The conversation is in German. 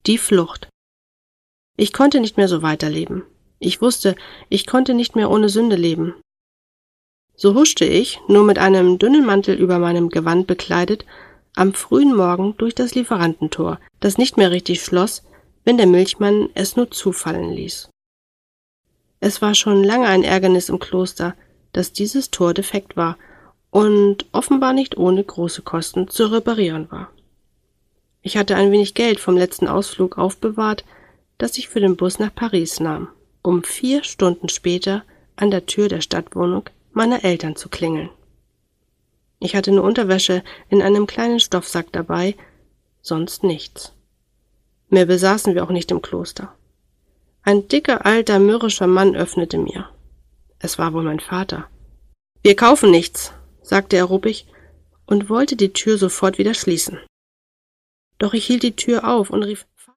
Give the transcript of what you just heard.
Die Flucht. Ich konnte nicht mehr so weiterleben. Ich wusste, ich konnte nicht mehr ohne Sünde leben. So huschte ich, nur mit einem dünnen Mantel über meinem Gewand bekleidet, am frühen Morgen durch das Lieferantentor, das nicht mehr richtig schloss, wenn der Milchmann es nur zufallen ließ. Es war schon lange ein Ärgernis im Kloster, dass dieses Tor defekt war und offenbar nicht ohne große Kosten zu reparieren war. Ich hatte ein wenig Geld vom letzten Ausflug aufbewahrt, das ich für den Bus nach Paris nahm, um 4 Stunden später an der Tür der Stadtwohnung meiner Eltern zu klingeln. Ich hatte nur Unterwäsche in einem kleinen Stoffsack dabei, sonst nichts. Mehr besaßen wir auch nicht im Kloster. Ein dicker, alter, mürrischer Mann öffnete mir. Es war wohl mein Vater. »Wir kaufen nichts«, sagte er ruppig und wollte die Tür sofort wieder schließen. Doch ich hielt die Tür auf und rief: